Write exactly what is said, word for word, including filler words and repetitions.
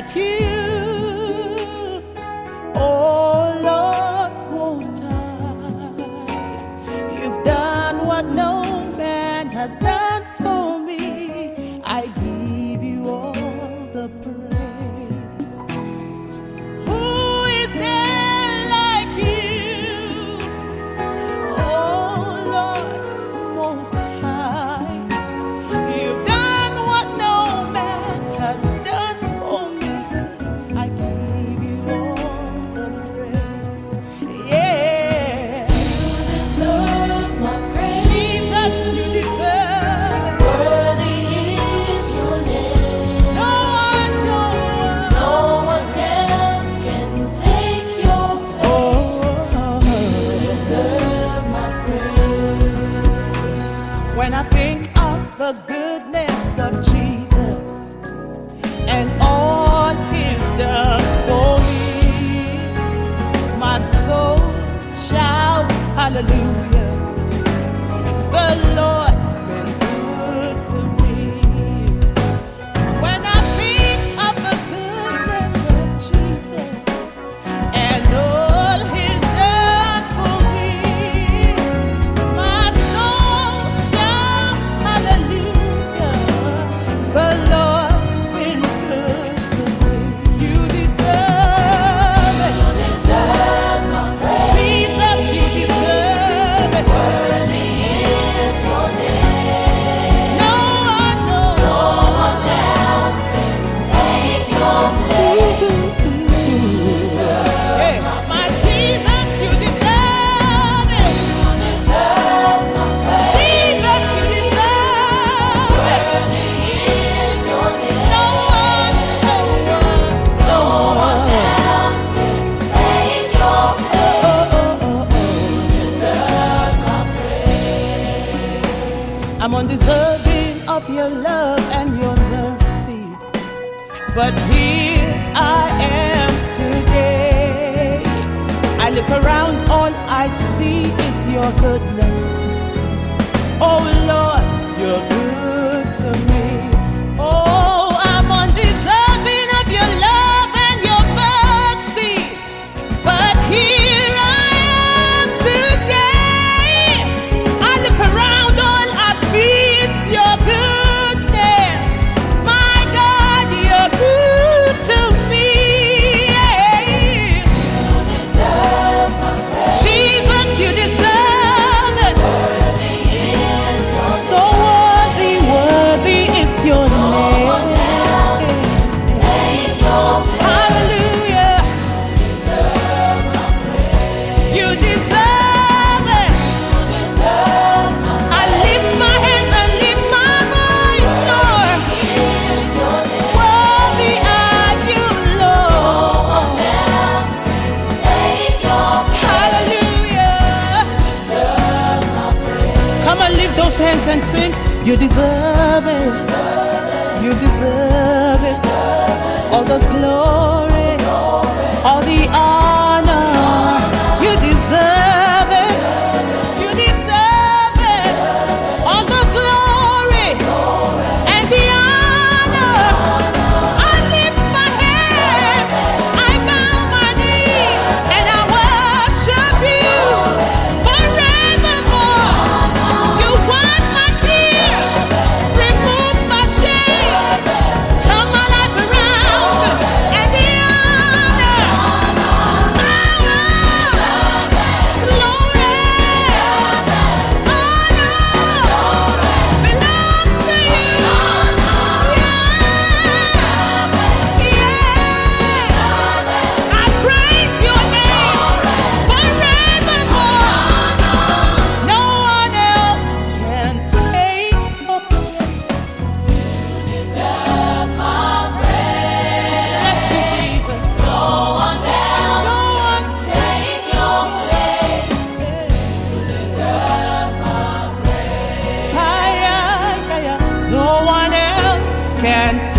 like you, oh Lord Most High. You've done what no man has done for me. I give you all the praise. Who is there like you, oh Lord Most High? You've done what no man has done for me. I give you all the praise. Yeah. You deserve my praise. Jesus, you deserve it. Worthy is your name. No one, no one. No one else can take your place. You deserve my praise. When I think of the goodness of Jesus and all He's done for me, my soul shouts hallelujah. The Lord's been good to me. When I think of the goodness of Jesus and all He's done for me, my soul shouts hallelujah. The Lord's been good to me. You deserve it. You deserve my praise. Jesus, you deserve it. Worthy is your name. No one, no No one else can take your place. Hey, my Jesus, you deserve it. You deserve my praise. Jesus, you deserve it. Worthy is your name. No one, no one, No one else can take your place. Deserve my praise. I'm undeserving of your love and your mercy, but here I am today. I look around, all I see is your goodness. Oh Lord, you're good to me. Oh, I'm undeserving of your love and your mercy, but here I am today. I look around, all I see is your goodness. My God, you're good to me. You deserve my praise. Jesus, you deserve it. Worthy is your So worthy, worthy is your No one name. else can take your place. Hallelujah. Deserve my praise. You deserve it. You deserve my I lift my hands and lift my voice, Lord. praise. Is your name. Worthy are you, No Lord. one else can take your place. Hallelujah. Deserve my praise. Come on, lift those hands and sing. You deserve it. You deserve it. All the glory, all the honor. You deserve it. You deserve it. All the glory and the honor. I lift my hand, I bow my knee, and I worship you forevermore. You wipe my tears, remove my shame, turn my life around, and the honor, power, glory, honor belongs to you. Yeah, I praise your name forevermore. No one else can take your place. Deserve my praise. Bless you, Jesus. No one else can take your place. Deserve my praise. Higher, higher. No one else can